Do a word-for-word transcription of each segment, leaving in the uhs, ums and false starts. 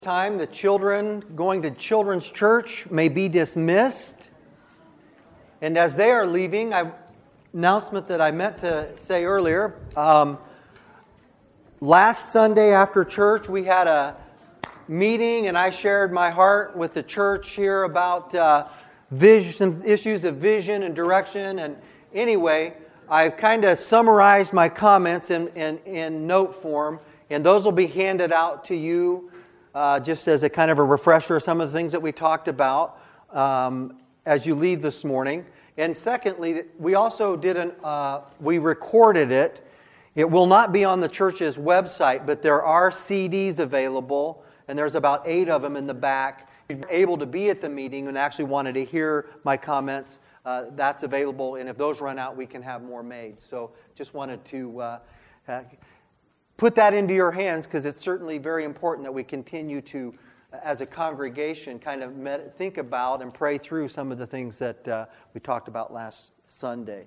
Time the children going to children's church may be dismissed. And as they are leaving, I announcement that I meant to say earlier. Um, last Sunday after church, we had a meeting, and I shared my heart with the church here about uh, vision, some issues of vision and direction. And anyway, I kind of summarized my comments in, in, in note form, and those will be handed out to you. Uh, just as a kind of a refresher of some of the things that we talked about um, as you leave this morning. And secondly, we also did an, uh, we recorded it. It will not be on the church's website, but there are C Ds available, and there's about eight of them in the back. If you're able to be at the meeting and actually wanted to hear my comments, uh, that's available, and if those run out, we can have more made. So just wanted to uh, uh, put that into your hands, because it's certainly very important that we continue to, as a congregation, kind of med- think about and pray through some of the things that uh, we talked about last Sunday.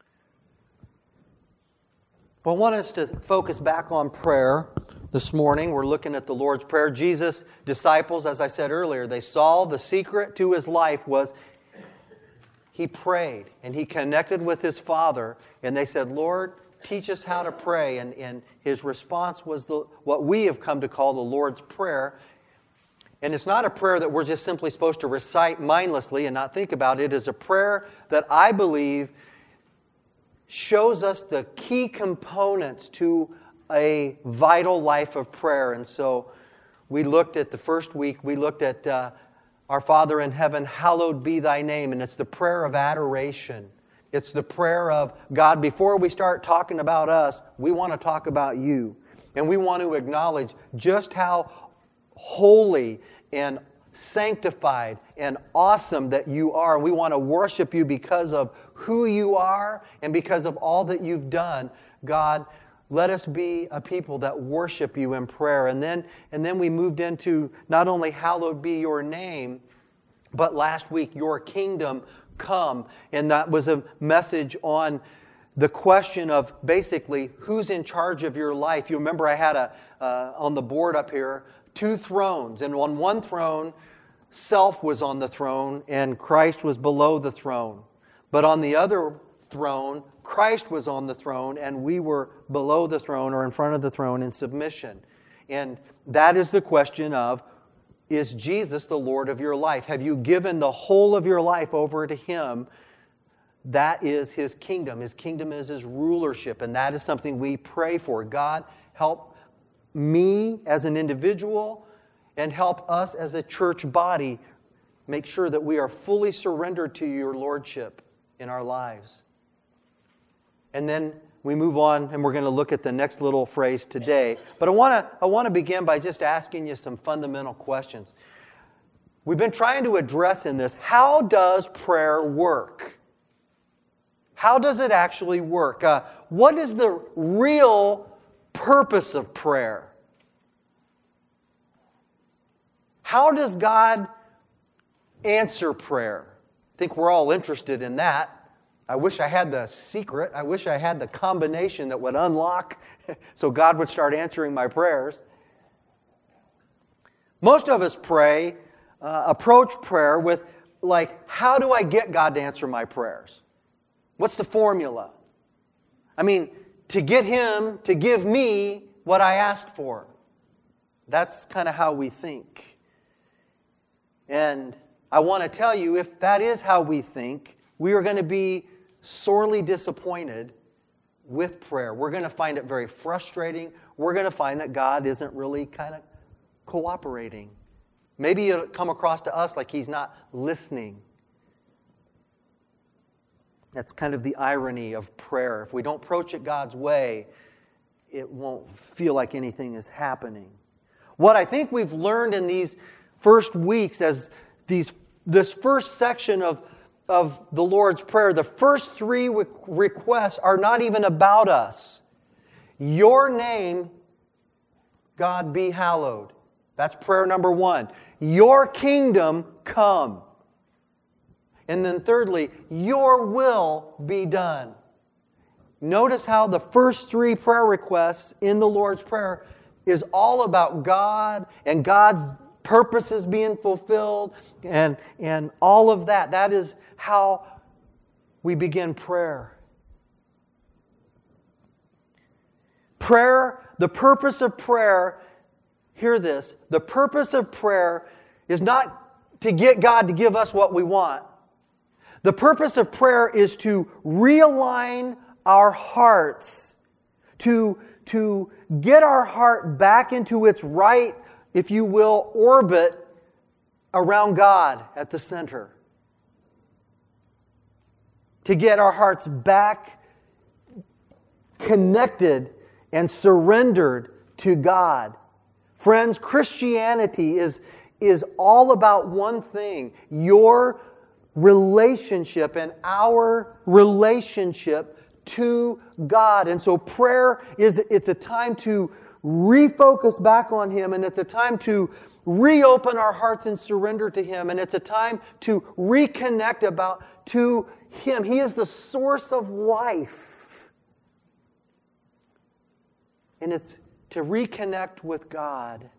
Well, I want us to focus back on prayer this morning. We're looking at the Lord's Prayer. Jesus' disciples, as I said earlier, they saw the secret to his life was he prayed, and he connected with his Father, and they said, Lord, teach us how to pray. And, and his response was the, what we have come to call the Lord's Prayer. And it's not a prayer that we're just simply supposed to recite mindlessly and not think about. It is a prayer that I believe shows us the key components to a vital life of prayer. And so we looked at the first week, we looked at uh, Our Father in heaven, hallowed be thy name. And it's the prayer of adoration. It's the prayer of, God, before we start talking about us, we want to talk about you. And we want to acknowledge just how holy and sanctified and awesome that you are. We want to worship you because of who you are and because of all that you've done. God, let us be a people that worship you in prayer. And then, and then we moved into not only hallowed be your name, but last week, your kingdom come. And that was a message on the question of basically who's in charge of your life. You remember I had a uh, on the board up here two thrones, and on one throne self was on the throne and Christ was below the throne. But on the other throne, Christ was on the throne and we were below the throne or in front of the throne in submission. And that is the question of, is Jesus the Lord of your life? Have you given the whole of your life over to Him? That is His kingdom. His kingdom is His rulership, and that is something we pray for. God, help me as an individual and help us as a church body make sure that we are fully surrendered to your lordship in our lives. And then we move on, and we're going to look at the next little phrase today. But I want to I want to begin by just asking you some fundamental questions. We've been trying to address in this, how does prayer work? How does it actually work? Uh, what is the real purpose of prayer? How does God answer prayer? I think we're all interested in that. I wish I had the secret. I wish I had the combination that would unlock so God would start answering my prayers. Most of us pray, uh, approach prayer with, like, how do I get God to answer my prayers? What's the formula? I mean, to get Him to give me what I asked for. That's kind of how we think. And I want to tell you, if that is how we think, we are going to be sorely disappointed with prayer. We're going to find it very frustrating. We're going to find that God isn't really kind of cooperating. Maybe it'll come across to us like He's not listening. That's kind of the irony of prayer. If we don't approach it God's way, it won't feel like anything is happening. What I think we've learned in these first weeks, as these this first section of of the Lord's Prayer, the first three requests are not even about us. Your name, God, be hallowed. That's prayer number one. Your kingdom come. And then thirdly, your will be done. Notice how the first three prayer requests in the Lord's Prayer is all about God and God's purposes being fulfilled and, and all of that. That is how we begin prayer. Prayer, the purpose of prayer, hear this, the purpose of prayer is not to get God to give us what we want. The purpose of prayer is to realign our hearts, to, to get our heart back into its right, if you will, orbit around God at the center. To get our hearts back connected and surrendered to God. Friends, Christianity is, is all about one thing: your relationship and our relationship to God. And so prayer is, it's a time to refocus back on Him, and it's a time to reopen our hearts and surrender to Him, and it's a time to reconnect about to Him. He is the source of life. And it's to reconnect with God.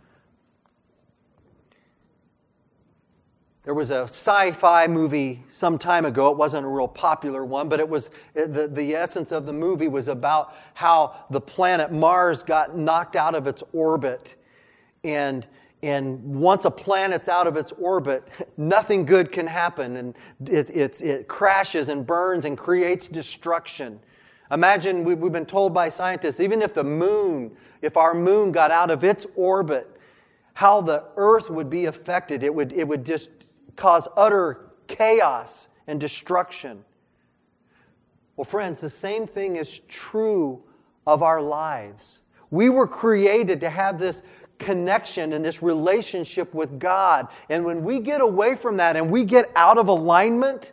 There was a sci-fi movie some time ago. It wasn't a real popular one, but it was the, the essence of the movie was about how the planet Mars got knocked out of its orbit. And, and once a planet's out of its orbit, nothing good can happen. And it, it, it crashes and burns and creates destruction. Imagine, we've been told by scientists, even if the moon, if our moon got out of its orbit, how the earth would be affected. It would, it would just cause utter chaos and destruction. Well, friends, the same thing is true of our lives. We were created to have this connection and this relationship with God. And when we get away from that and we get out of alignment,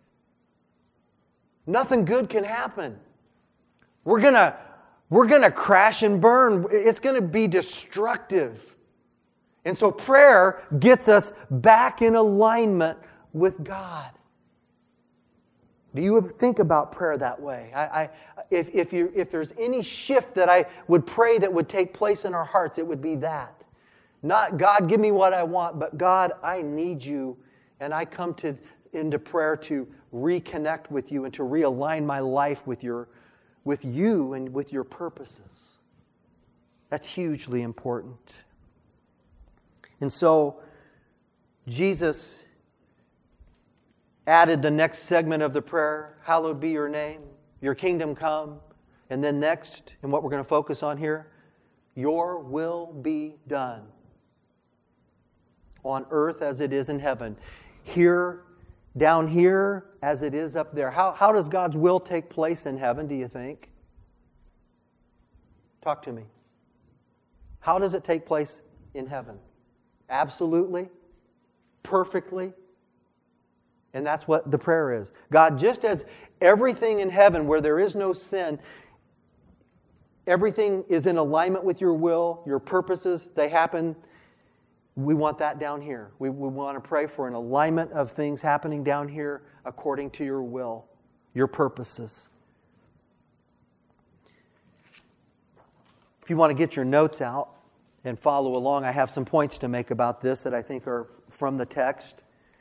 nothing good can happen. We're gonna, we're gonna crash and burn. It's gonna be destructive. And so prayer gets us back in alignment with God. Do you think about prayer that way? I, I, if, if, you, if there's any shift that I would pray that would take place in our hearts, it would be that. Not, God, give me what I want, but God, I need you. And I come to into prayer to reconnect with you and to realign my life with your, with you and with your purposes. That's hugely important. And so, Jesus added the next segment of the prayer, hallowed be your name, your kingdom come. And then next, and what we're going to focus on here, your will be done on earth as it is in heaven. Here, down here, as it is up there. How, how does God's will take place in heaven, do you think? Talk to me. How does it take place in heaven? Absolutely, perfectly. And that's what the prayer is. God, just as everything in heaven where there is no sin, everything is in alignment with your will, your purposes, they happen. We want that down here. We, we want to pray for an alignment of things happening down here according to your will, your purposes. If you want to get your notes out and follow along, I have some points to make about this that I think are from the text.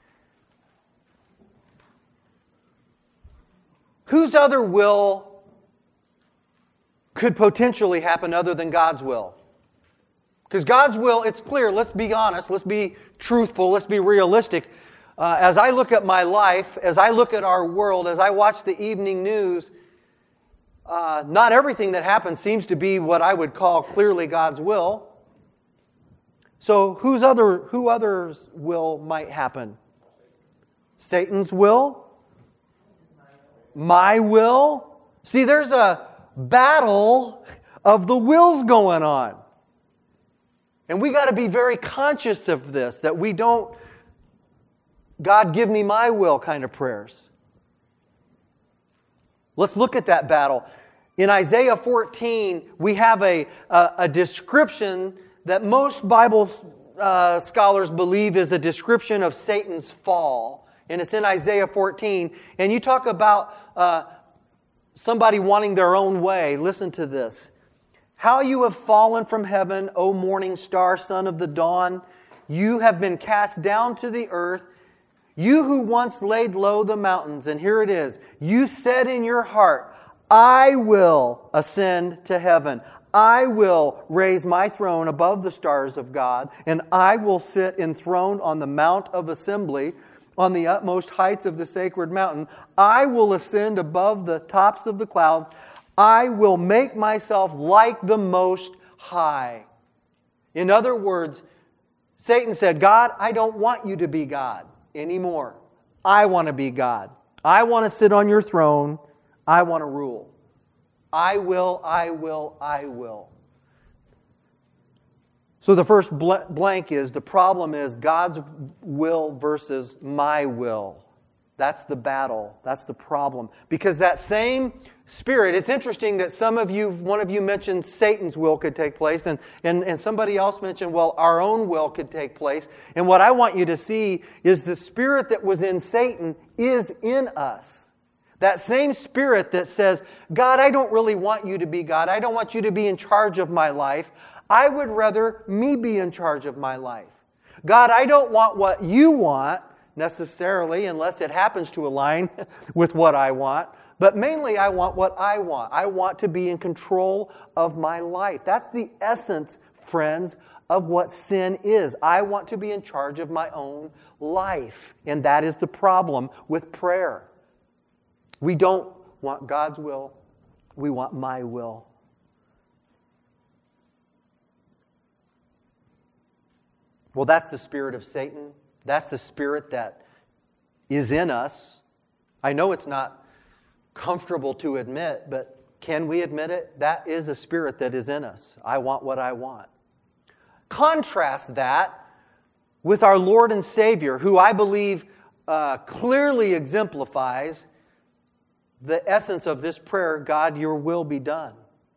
Whose other will could potentially happen other than God's will? Because God's will, it's clear, let's be honest, let's be truthful, let's be realistic. Uh, as I look at my life, as I look at our world, as I watch the evening news, uh, not everything that happens seems to be what I would call clearly God's will. So whose other, who others' will might happen? Satan's will? My will? See, there's a battle of the wills going on. And we got to be very conscious of this, that we don't, God, give me my will kind of prayers. Let's look at that battle. In Isaiah fourteen, we have a, a, a description that most Bible uh, scholars believe is a description of Satan's fall. And it's in Isaiah fourteen. And you talk about uh, somebody wanting their own way. Listen to this. How you have fallen from heaven, O morning star, son of the dawn. You have been cast down to the earth. You who once laid low the mountains. And here it is. You said in your heart, I will ascend to heaven. I will raise my throne above the stars of God, and I will sit enthroned on the mount of assembly, on the utmost heights of the sacred mountain. I will ascend above the tops of the clouds. I will make myself like the Most High. In other words, Satan said, God, I don't want you to be God anymore. I want to be God. I want to sit on your throne. I want to rule. I will, I will, I will. So the first blank is, the problem is God's will versus my will. That's the battle. That's the problem. Because that same Spirit, it's interesting that some of you, one of you mentioned Satan's will could take place, and, and, and somebody else mentioned, well, our own will could take place. And what I want you to see is the Spirit that was in Satan is in us. That same Spirit that says, God, I don't really want you to be God. I don't want you to be in charge of my life. I would rather me be in charge of my life. God, I don't want what you want necessarily, unless it happens to align with what I want. But mainly I want what I want. I want to be in control of my life. That's the essence, friends, of what sin is. I want to be in charge of my own life. And that is the problem with prayer. We don't want God's will. We want my will. Well, that's the spirit of Satan. That's the spirit that is in us. I know it's not comfortable to admit, but can we admit it? That is a spirit that is in us. I want what I want. Contrast that with our Lord and Savior, who I believe uh, clearly exemplifies the essence of this prayer, God, your will be done.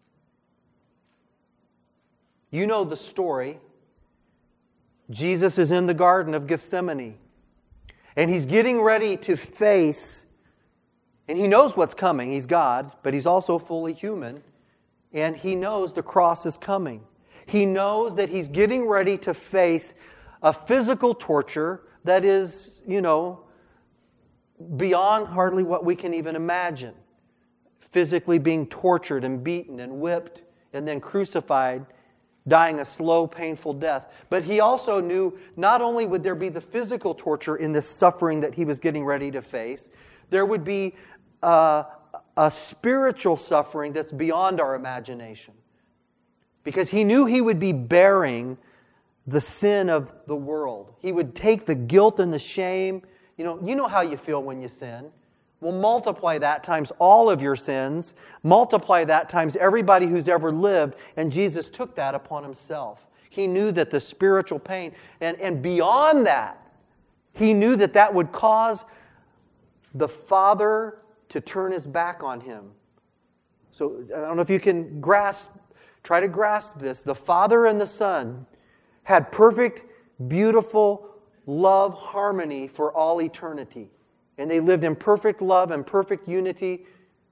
You know the story. Jesus is in the Garden of Gethsemane, and he's getting ready to face, and he knows what's coming. He's God, but he's also fully human, and he knows the cross is coming. He knows that he's getting ready to face a physical torture that is, you know, beyond hardly what we can even imagine. Physically being tortured and beaten and whipped and then crucified, dying a slow, painful death. But he also knew not only would there be the physical torture in this suffering that he was getting ready to face, there would be uh, a spiritual suffering that's beyond our imagination. Because he knew he would be bearing the sin of the world. He would take the guilt and the shame. You know, you know how you feel when you sin. Well, multiply that times all of your sins. Multiply that times everybody who's ever lived. And Jesus took that upon himself. He knew that the spiritual pain, and, and beyond that, he knew that that would cause the Father to turn his back on him. So I don't know if you can grasp, try to grasp this. The Father and the Son had perfect, beautiful love, harmony for all eternity. And they lived in perfect love and perfect unity.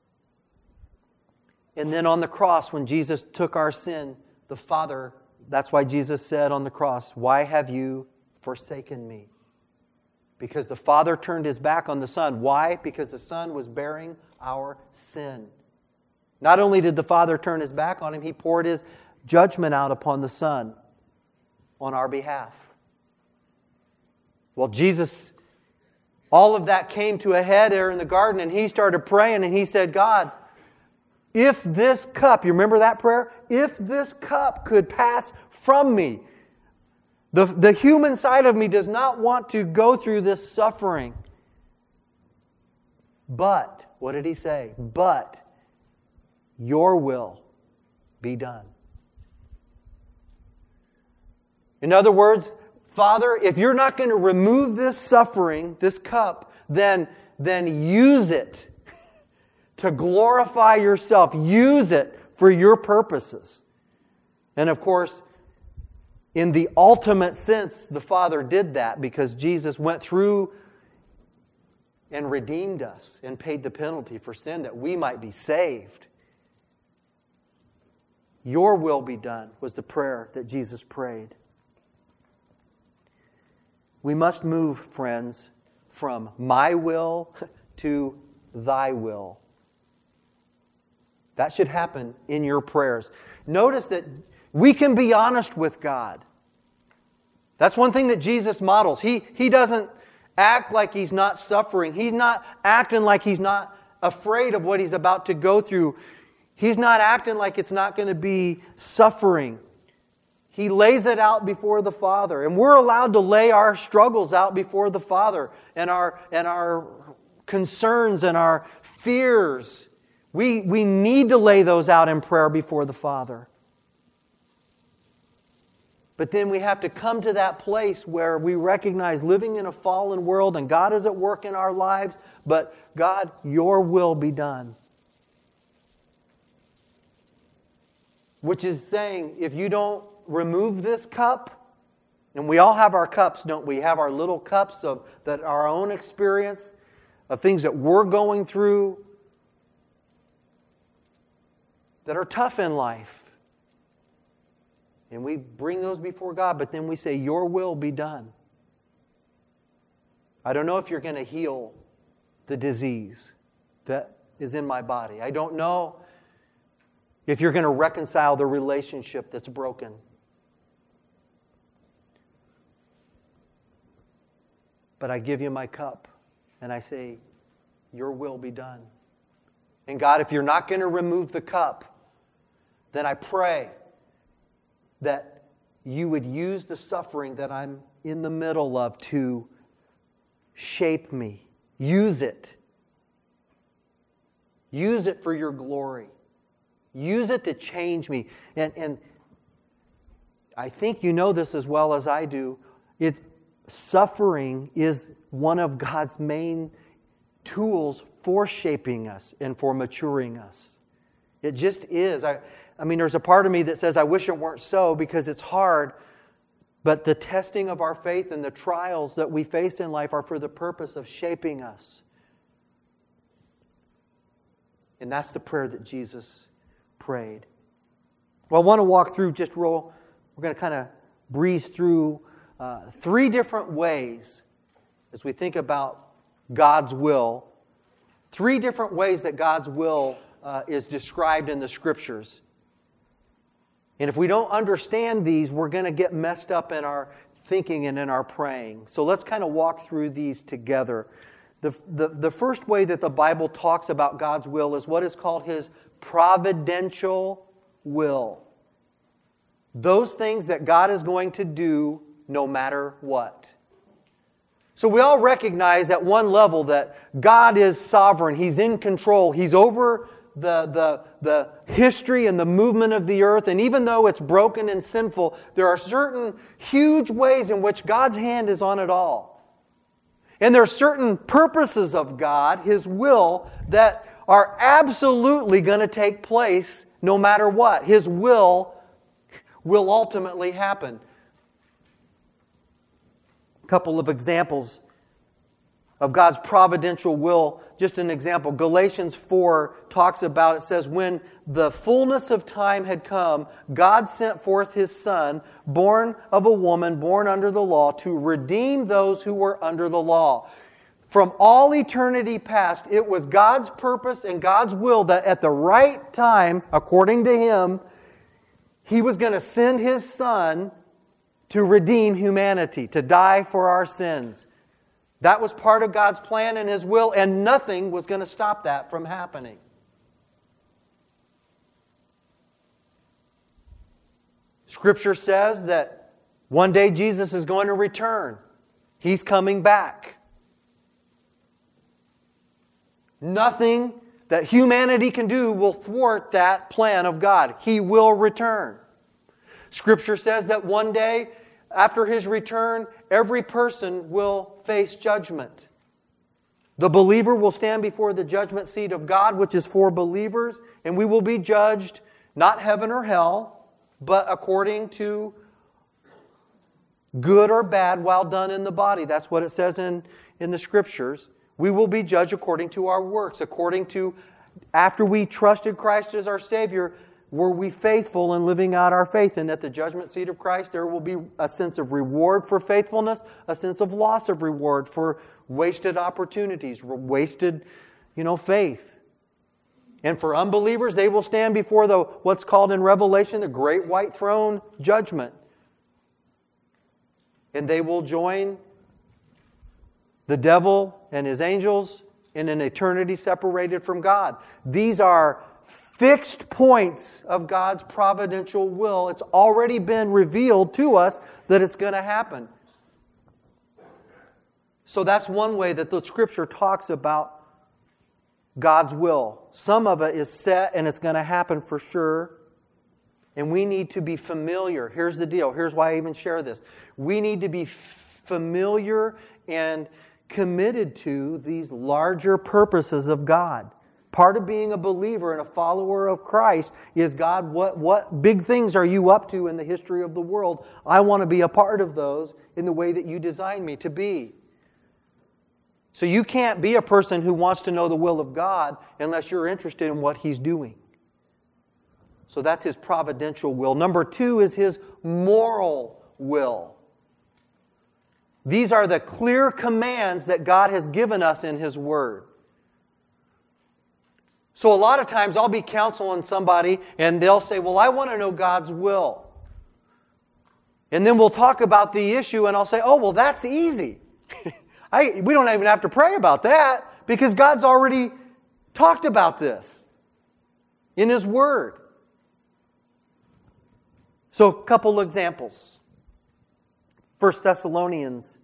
And then on the cross, when Jesus took our sin, the Father, that's why Jesus said on the cross, why have you forsaken me? Because the Father turned his back on the Son. Why? Because the Son was bearing our sin. Not only did the Father turn his back on him, he poured his judgment out upon the Son on our behalf. Well, Jesus, all of that came to a head there in the garden, and he started praying, and he said, God, if this cup, you remember that prayer? If this cup could pass from me, the, the human side of me does not want to go through this suffering. But, what did he say? But your will be done. In other words, Father, if you're not going to remove this suffering, this cup, then, then use it to glorify yourself. Use it for your purposes. And of course, in the ultimate sense, the Father did that because Jesus went through and redeemed us and paid the penalty for sin that we might be saved. Your will be done was the prayer that Jesus prayed. We must move, friends, from my will to thy will. That should happen in your prayers. Notice that we can be honest with God. That's one thing that Jesus models. He, he doesn't act like He's not suffering. He's not acting like He's not afraid of what He's about to go through. He's not acting like it's not going to be suffering. He lays it out before the Father. And we're allowed to lay our struggles out before the Father and our, and our concerns and our fears. We, we need to lay those out in prayer before the Father. But then we have to come to that place where we recognize living in a fallen world and God is at work in our lives, but God, your will be done. Which is saying, if you don't remove this cup, and we all have our cups, don't we? We have our little cups of that our own experience, of things that we're going through, that are tough in life. And we bring those before God, but then we say, your will be done. I don't know if you're going to heal the disease that is in my body. I don't know if you're going to reconcile the relationship that's broken. But I give you my cup, and I say, your will be done. And God, if you're not going to remove the cup, then I pray that you would use the suffering that I'm in the middle of to shape me. Use it. Use it for your glory. Use it to change me. And, and I think you know this as well as I do. It, suffering is one of God's main tools for shaping us and for maturing us. It just is. I, I mean, there's a part of me that says, I wish it weren't so because it's hard. But the testing of our faith and the trials that we face in life are for the purpose of shaping us. And that's the prayer that Jesus prayed. Well, I want to walk through just real, we're going to kind of breeze through uh, three different ways as we think about God's will. Three different ways that God's will uh, is described in the Scriptures. And if we don't understand these, we're going to get messed up in our thinking and in our praying. So let's kind of walk through these together. The, the, the first way that the Bible talks about God's will is what is called His providential will. Those things that God is going to do no matter what. So we all recognize at one level that God is sovereign. He's in control. He's over the, the, the history and the movement of the earth. And even though it's broken and sinful, there are certain huge ways in which God's hand is on it all. And there are certain purposes of God, His will, that are absolutely going to take place no matter what. His will will ultimately happen. A couple of examples of God's providential will. Just an example. Galatians four talks about, it says, when the fullness of time had come, God sent forth His Son, born of a woman, born under the law, to redeem those who were under the law. From all eternity past, it was God's purpose and God's will that at the right time, according to Him, He was going to send His Son to redeem humanity, to die for our sins. That was part of God's plan and His will, and nothing was going to stop that from happening. Scripture says that one day Jesus is going to return. He's coming back. Nothing that humanity can do will thwart that plan of God. He will return. Scripture says that one day, after His return, every person will face judgment. The believer will stand before the judgment seat of God, which is for believers, and we will be judged, not heaven or hell, but according to good or bad while done in the body. That's what it says in, in the Scriptures. We will be judged according to our works, according to, after we trusted Christ as our Savior, were we faithful in living out our faith? And at the judgment seat of Christ, there will be a sense of reward for faithfulness, a sense of loss of reward for wasted opportunities, wasted, you know, faith. And for unbelievers, they will stand before the what's called in Revelation the great white throne judgment. And they will join the devil and his angels in an eternity separated from God. These are fixed points of God's providential will. It's already been revealed to us that it's going to happen. So that's one way that the Scripture talks about God's will. Some of it is set and it's going to happen for sure. And we need to be familiar. Here's the deal. Here's why I even share this. We need to be familiar and committed to these larger purposes of God. Part of being a believer and a follower of Christ is, God, what, what big things are you up to in the history of the world? I want to be a part of those in the way that you designed me to be. So you can't be a person who wants to know the will of God unless you're interested in what He's doing. So that's His providential will. Number two is His moral will. These are the clear commands that God has given us in His Word. So a lot of times I'll be counseling somebody and they'll say, well, I want to know God's will. And then we'll talk about the issue and I'll say, oh, well, that's easy. I, we don't even have to pray about that because God's already talked about this in His Word. So a couple examples. First Thessalonians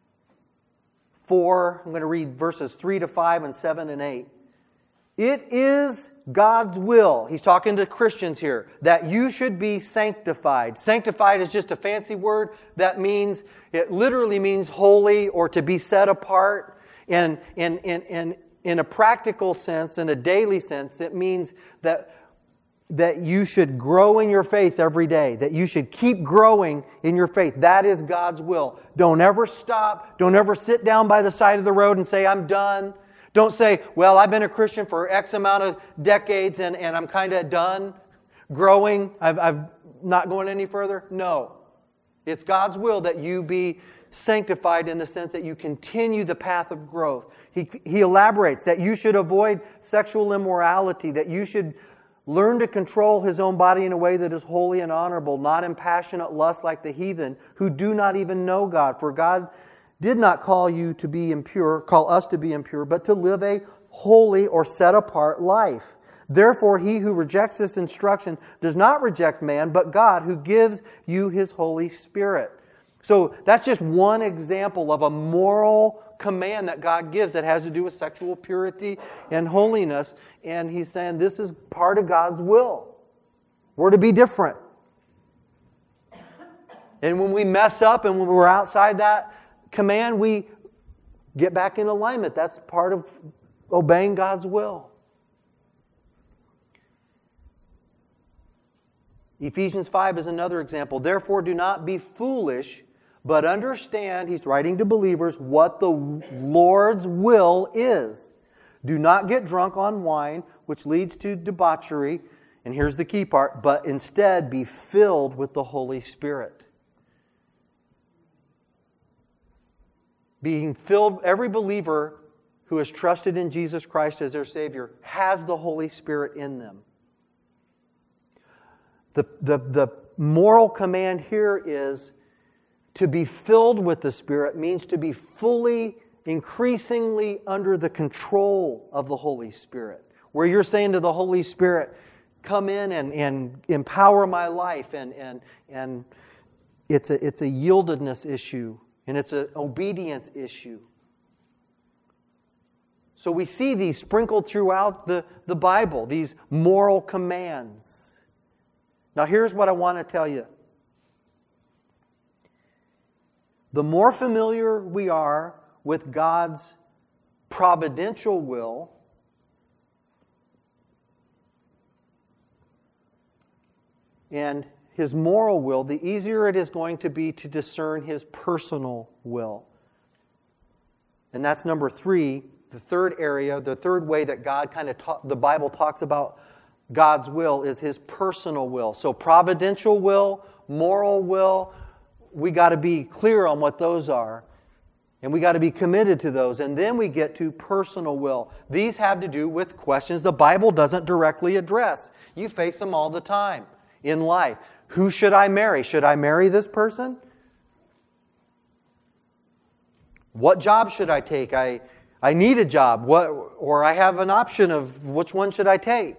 four, I'm going to read verses three to five and seven and eight. It is God's will, he's talking to Christians here, that you should be sanctified. Sanctified is just a fancy word that means, it literally means holy or to be set apart. And in, in, in, in a practical sense, in a daily sense, it means that, that you should grow in your faith every day, that you should keep growing in your faith. That is God's will. Don't ever stop. Don't ever sit down by the side of the road and say, I'm done. Don't say, well, I've been a Christian for X amount of decades and, and I'm kind of done growing. I've, I'm not going any further. No. It's God's will that you be sanctified in the sense that you continue the path of growth. He, he elaborates that you should avoid sexual immorality, that you should learn to control his own body in a way that is holy and honorable, not in passionate lust like the heathen who do not even know God. For God did not call you to be impure, call us to be impure, but to live a holy or set apart life. Therefore, he who rejects this instruction does not reject man, but God who gives you His Holy Spirit. So that's just one example of a moral command that God gives that has to do with sexual purity and holiness. And He's saying this is part of God's will. We're to be different. And when we mess up and when we're outside that command, we get back in alignment. That's part of obeying God's will. Ephesians five is another example. Therefore, do not be foolish, but understand, he's writing to believers, what the Lord's will is. Do not get drunk on wine, which leads to debauchery. And here's the key part, but instead be filled with the Holy Spirit. Being filled, every believer who has trusted in Jesus Christ as their Savior has the Holy Spirit in them. The, the, the moral command here is to be filled with the Spirit means to be fully, increasingly under the control of the Holy Spirit. Where you're saying to the Holy Spirit, come in and, and empower my life. And, and, and it's a, it's a yieldedness issue. And it's an obedience issue. So we see these sprinkled throughout the, the Bible, these moral commands. Now here's what I want to tell you. The more familiar we are with God's providential will, and His moral will, the easier it is going to be to discern His personal will. And that's number three, the third area, the third way that God kind of ta- the Bible talks about God's will is His personal will. So providential will, moral will, we got to be clear on what those are. And we got to be committed to those. And then we get to personal will. These have to do with questions the Bible doesn't directly address. You face them all the time in life. Who should I marry? Should I marry this person? What job should I take? I, I need a job. What, or I have an option of which one should I take?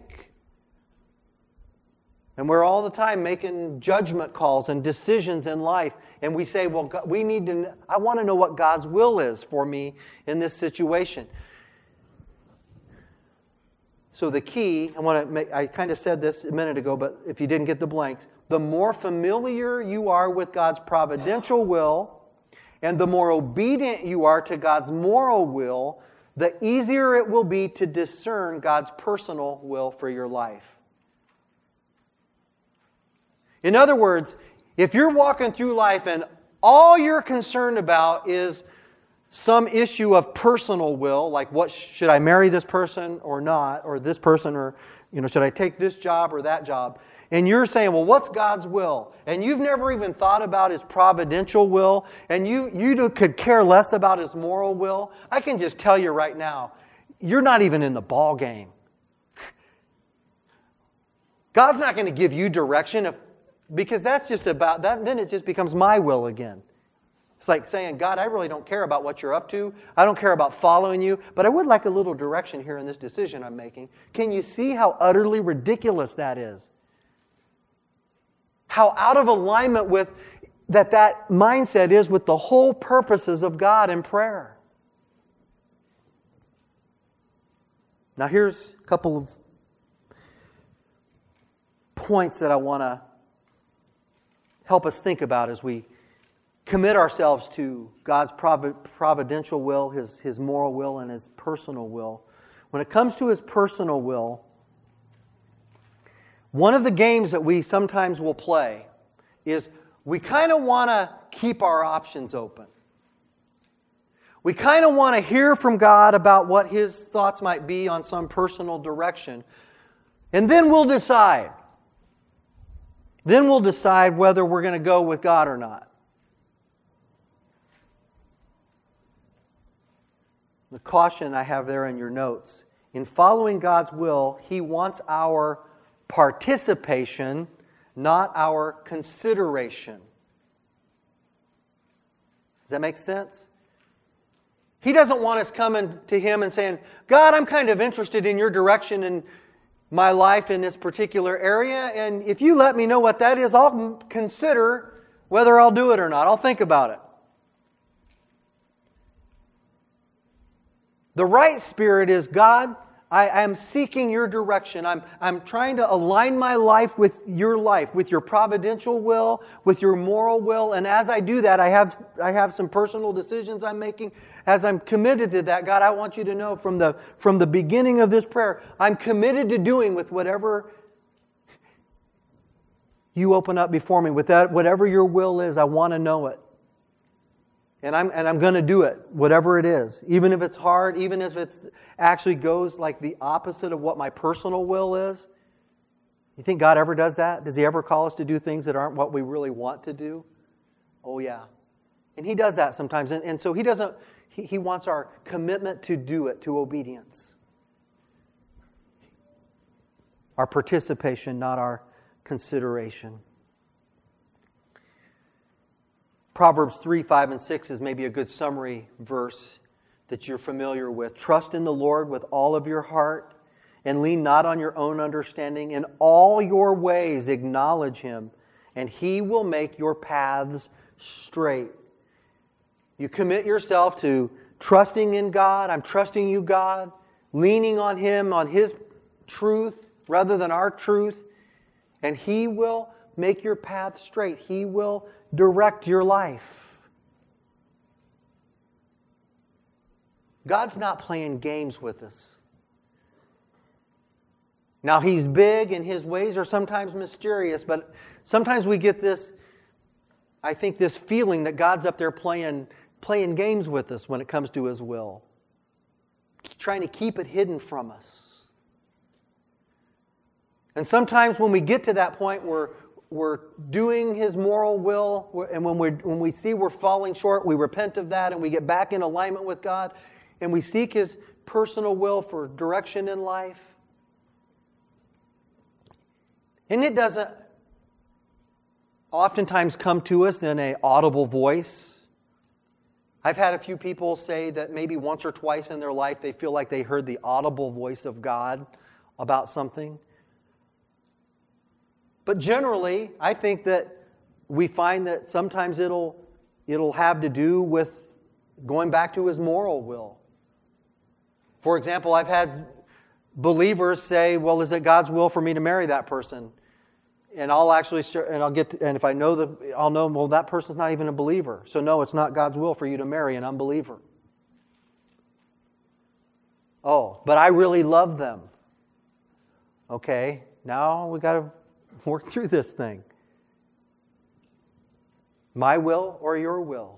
And we're all the time making judgment calls and decisions in life. And we say, well, God, we need to, I want to know what God's will is for me in this situation. So the key, I want to make, I kind of said this a minute ago, but if you didn't get the blanks, the more familiar you are with God's providential will, and the more obedient you are to God's moral will, the easier it will be to discern God's personal will for your life. In other words, if you're walking through life and all you're concerned about is some issue of personal will, like what should I marry this person or not, or this person, or you know, should I take this job or that job? And you're saying, well, what's God's will? And you've never even thought about His providential will, and you, you could care less about His moral will. I can just tell you right now, you're not even in the ball game. God's not going to give you direction if Because that's just about, that. Then it just becomes my will again. It's like saying, God, I really don't care about what you're up to. I don't care about following you, but I would like a little direction here in this decision I'm making. Can you see how utterly ridiculous that is? How out of alignment with that that mindset is with the whole purposes of God in prayer. Now here's a couple of points that I want to help us think about as we commit ourselves to God's providential will, His, His moral will, and His personal will. When it comes to His personal will, one of the games that we sometimes will play is we kind of want to keep our options open. We kind of want to hear from God about what His thoughts might be on some personal direction. And then we'll decide. Then we'll decide whether we're going to go with God or not. The caution I have there in your notes. In following God's will, He wants our participation, not our consideration. Does that make sense? He doesn't want us coming to Him and saying, God, I'm kind of interested in your direction and my life in this particular area, and if you let me know what that is, I'll consider whether I'll do it or not. I'll think about it. The right spirit is, God, I am seeking your direction. I'm, I'm trying to align my life with your life, with your providential will, with your moral will. And as I do that, I have, I have some personal decisions I'm making. As I'm committed to that, God, I want you to know from the, from the beginning of this prayer, I'm committed to doing with whatever you open up before me. With that, whatever your will is, I want to know it. And I'm and I'm going to do it, whatever it is. Even if it's hard, even if it actually goes like the opposite of what my personal will is. You think God ever does that? Does He ever call us to do things that aren't what we really want to do? Oh, yeah. And He does that sometimes. And, and so He doesn't, he, he wants our commitment to do it, to obedience. Our participation, not our consideration. Proverbs three, five, and six is maybe a good summary verse that you're familiar with. Trust in the Lord with all of your heart and lean not on your own understanding. In all your ways acknowledge Him, and He will make your paths straight. You commit yourself to trusting in God. I'm trusting you, God. Leaning on Him, on His truth rather than our truth. And He will make your path straight. He will direct your life. God's not playing games with us. Now, He's big and His ways are sometimes mysterious, but sometimes we get this, I think, this feeling that God's up there playing, playing games with us when it comes to His will. Trying to keep it hidden from us. And sometimes when we get to that point, we're, we're doing His moral will, and when, we're, when we see we're falling short, we repent of that, and we get back in alignment with God, and we seek His personal will for direction in life. And it doesn't oftentimes come to us in an audible voice. I've had a few people say that maybe once or twice in their life they feel like they heard the audible voice of God about something. But generally, I think that we find that sometimes it'll, it'll have to do with going back to His moral will. For example, I've had believers say, well, is it God's will for me to marry that person? And I'll actually, and I'll get, to, and if I know the, I'll know, well, that person's not even a believer. So no, it's not God's will for you to marry an unbeliever. Oh, but I really love them. Okay, now we got to work through this thing. My will or your will?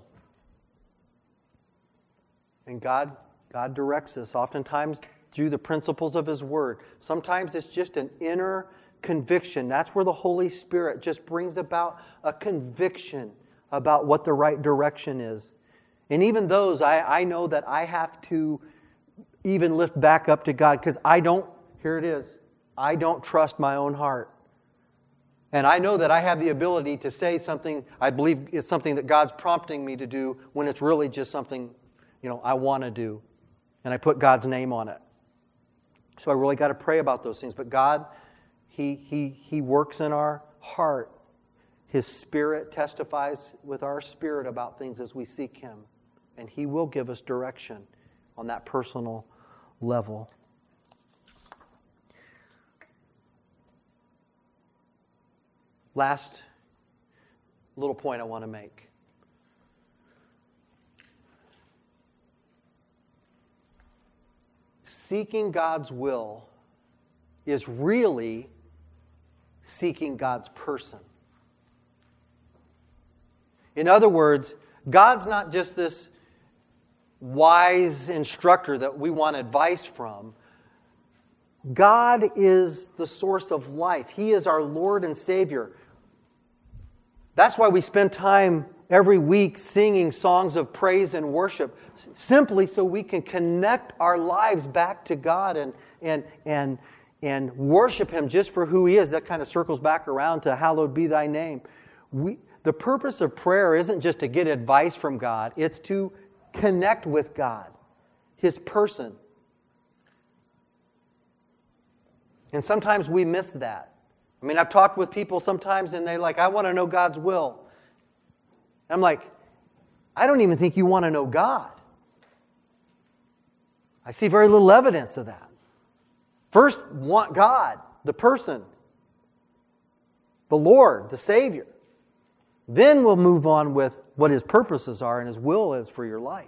And God, God directs us oftentimes through the principles of His Word. Sometimes it's just an inner conviction. That's where the Holy Spirit just brings about a conviction about what the right direction is. And even those, I, I know that I have to even lift back up to God because I don't, here it is, I don't trust my own heart. And I know that I have the ability to say something, I believe it's something that God's prompting me to do when it's really just something, you know, I want to do. And I put God's name on it. So I really got to pray about those things. But God, He, he, he works in our heart. His Spirit testifies with our spirit about things as we seek Him. And He will give us direction on that personal level. Last little point I want to make. Seeking God's will is really seeking God's person. In other words, God's not just this wise instructor that we want advice from. God is the source of life. He is our Lord and Savior. That's why we spend time every week singing songs of praise and worship, simply so we can connect our lives back to God and and and and worship Him just for who He is. That kind of circles back around to hallowed be Thy name. We, the purpose of prayer isn't just to get advice from God. It's to connect with God, His person. And sometimes we miss that. I mean, I've talked with people sometimes and they're like, I want to know God's will. I'm like, I don't even think you want to know God. I see very little evidence of that. First, want God, the person, the Lord, the Savior. Then we'll move on with what His purposes are and His will is for your life.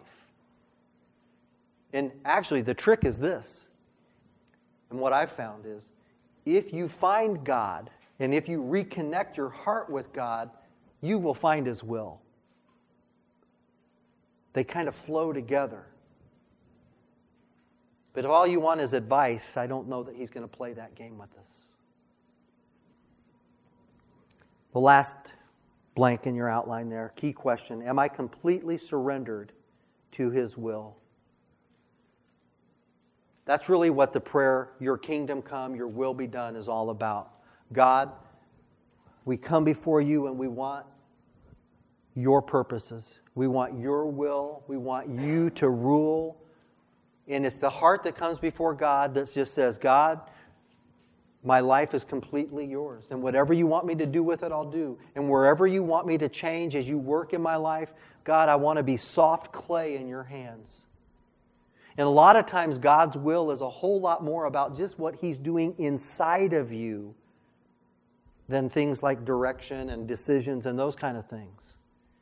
And actually, the trick is this. And what I've found is, if you find God and if you reconnect your heart with God, you will find His will. They kind of flow together. But if all you want is advice, I don't know that He's going to play that game with us. The last blank in your outline there, key question, am I completely surrendered to His will? That's really what the prayer, your kingdom come, your will be done, is all about. God, we come before you and we want your purposes. We want your will. We want you to rule. And it's the heart that comes before God that just says, God, my life is completely yours. And whatever you want me to do with it, I'll do. And wherever you want me to change as you work in my life, God, I want to be soft clay in your hands. And a lot of times God's will is a whole lot more about just what He's doing inside of you than things like direction and decisions and those kind of things.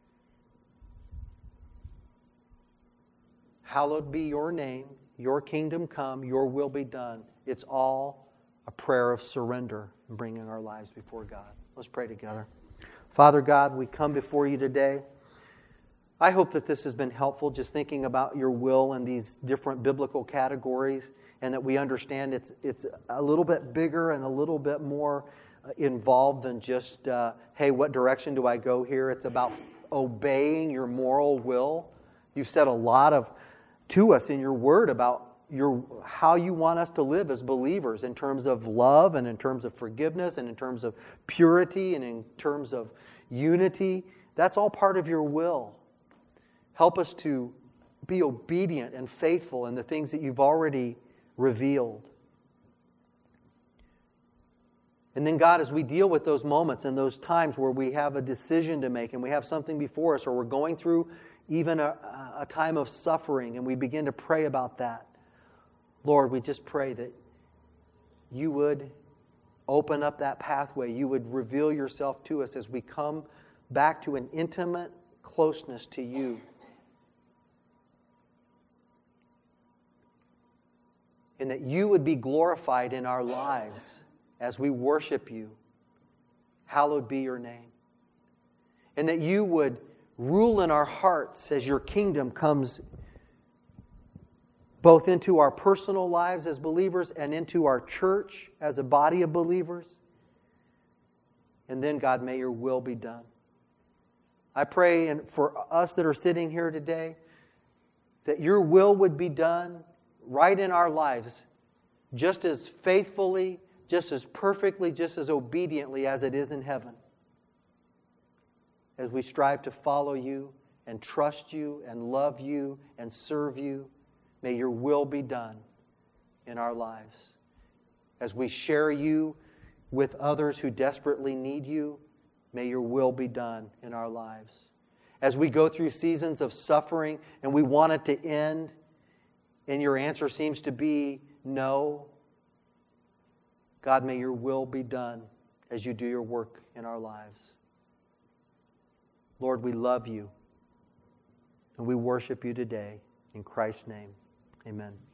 Hallowed be your name, your kingdom come, your will be done. It's all a prayer of surrender and bringing our lives before God. Let's pray together. Father God, we come before you today. I hope that this has been helpful, just thinking about your will in these different biblical categories, and that we understand it's it's a little bit bigger and a little bit more involved than just, uh, hey, what direction do I go here? It's about obeying your moral will. You've said a lot of to us in your word about your how you want us to live as believers in terms of love and in terms of forgiveness and in terms of purity and in terms of unity. That's all part of your will. Help us to be obedient and faithful in the things that you've already revealed. And then, God, as we deal with those moments and those times where we have a decision to make and we have something before us, or we're going through even a, a time of suffering, and we begin to pray about that, Lord, we just pray that you would open up that pathway. You would reveal yourself to us as we come back to an intimate closeness to you. And that you would be glorified in our lives as we worship you. Hallowed be your name. And that you would rule in our hearts as your kingdom comes both into our personal lives as believers and into our church as a body of believers. And then, God, may your will be done. I pray and for us that are sitting here today, that your will would be done right in our lives, just as faithfully, just as perfectly, just as obediently as it is in heaven. As we strive to follow you and trust you and love you and serve you, may your will be done in our lives. As we share you with others who desperately need you, may your will be done in our lives. As we go through seasons of suffering and we want it to end, and your answer seems to be no, God, may your will be done as you do your work in our lives. Lord, we love you, and we worship you today. In Christ's name, amen.